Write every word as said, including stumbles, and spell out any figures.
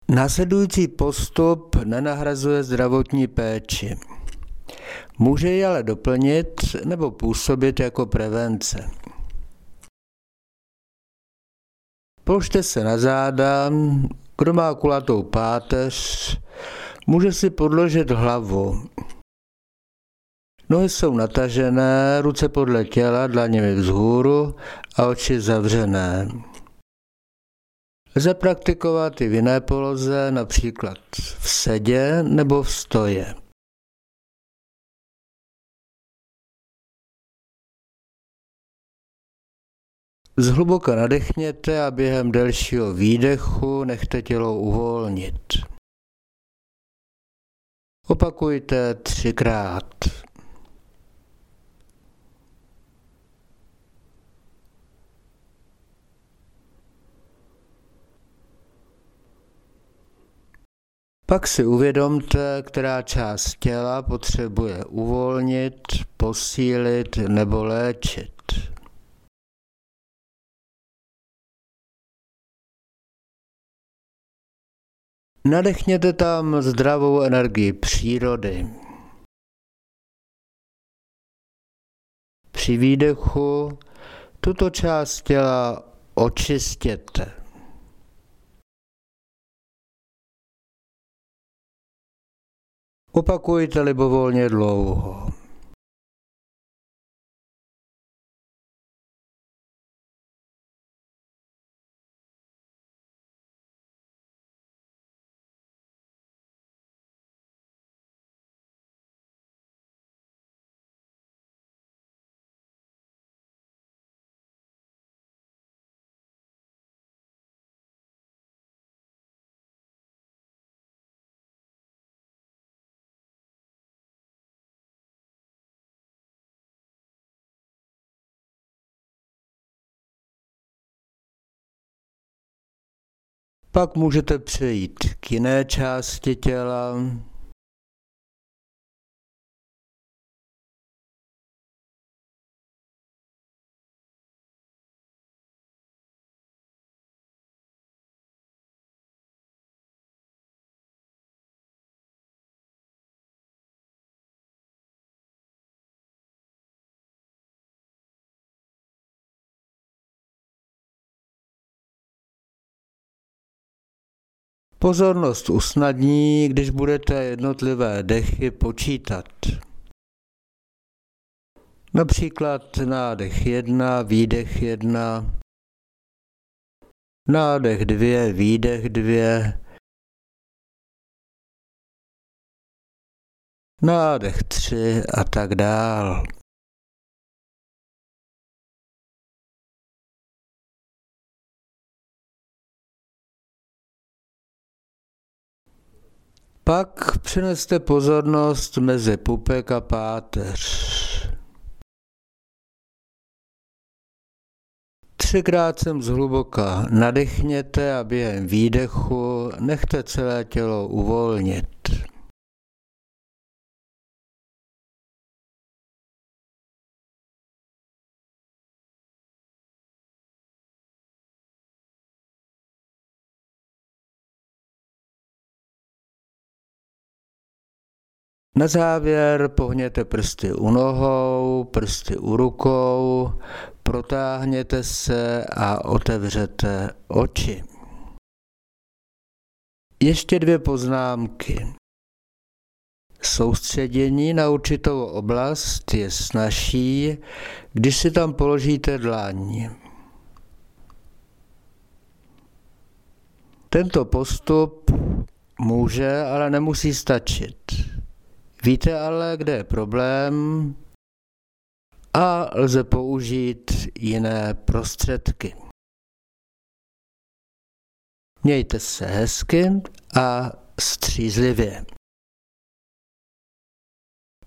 Následující postup nenahrazuje zdravotní péči. Může ji ale doplnit nebo působit jako prevence. Položte se na záda, kdo má kulatou páteř, může si podložit hlavu. Nohy jsou natažené, ruce podle těla, dlaněmi vzhůru a oči zavřené. Lze praktikovat i v jiné poloze, například v sedě nebo v stoje. Zhluboka nadechněte a během delšího výdechu nechte tělo uvolnit. Opakujte třikrát. Pak si uvědomte, která část těla potřebuje uvolnit, posílit nebo léčit. Nadechněte tam zdravou energii přírody. Při výdechu tuto část těla očistěte. Opakujte libovolně dlouho. Pak můžete přejít k jiné části těla. Pozornost usnadní, když budete jednotlivé dechy počítat. Například nádech jedna, výdech jedna, nádech dvě, výdech dvě, nádech tři a tak dál. Pak přeneste pozornost mezi pupek a páteř. Třikrát sem zhluboka nadechněte a během výdechu nechte celé tělo uvolnit. Na závěr pohněte prsty u nohou, prsty u rukou, protáhněte se a otevřete oči. Ještě dvě poznámky. Soustředění na určitou oblast je snazší, když si tam položíte dlaň. Tento postup může, ale nemusí stačit. Víte ale, kde je problém a lze použít jiné prostředky. Mějte se hezky a střízlivě.